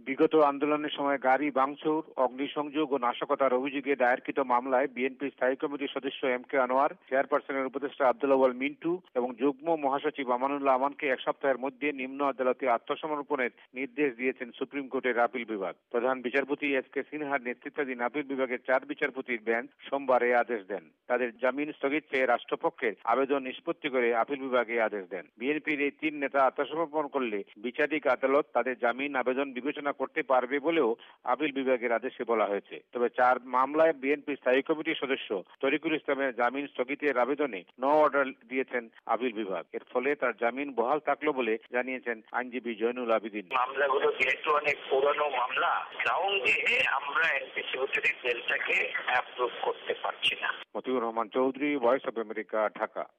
বিগত আন্দোলনের সময় গাড়ি ভাঙচুর, অগ্নিসংযোগ ও নাশকতার অভিযোগে দায়েরকৃত মামলায় বিএনপির স্থায়ী কমিটির সদস্য এম কে আনোয়ার, চেয়ারপারসনের উপদেষ্টা আব্দুল আউয়াল মিন্টু এবং যুগ্ম মহাসচিব আমানুল্লাহ আমানকে এক সপ্তাহের মধ্যে নিম্ন আদালতে আত্মসমর্পণের নির্দেশ দিয়েছেন সুপ্রিম কোর্টের আপিল বিভাগ। প্রধান বিচারপতি এস কে সিনহার নেতৃত্বাধীন আপিল বিভাগের 4 বিচারপতির বেঞ্চ সোমবার এই আদেশ দেন। তাদের জামিন স্থগিত চেয়ে রাষ্ট্রপক্ষের আবেদন নিষ্পত্তি করে আপিল বিভাগ এই আদেশ দেন। বিএনপির এই 3 নেতা আত্মসমর্পণ করলে বিচারিক আদালত তাদের জামিন আবেদন বিবেচনা করতে পারবে বলেও আপিল বিভাগের আদেশে বলা হয়েছে। তবে 4 মামলায় বিএনপি স্থায়ী কমিটির সদস্য তরিকুল ইসলামের জামিন স্থগিতের আবেদনে নো অর্ডার দিয়েছেন আপিল বিভাগ। এর ফলে তার জামিন বহাল থাকলো বলে জানিয়েছেন আইনজীবী জয়নুল আবেদিন। মামলাগুলো যেহেতু অনেক পুরনো মামলা, গ্রাউন্ডে আমরা এনপিসিবির বেলটাকে অ্যাপ্রুভ করতে পারছি না। Motiur Rahman Chowdhury, voice of America, Dhaka.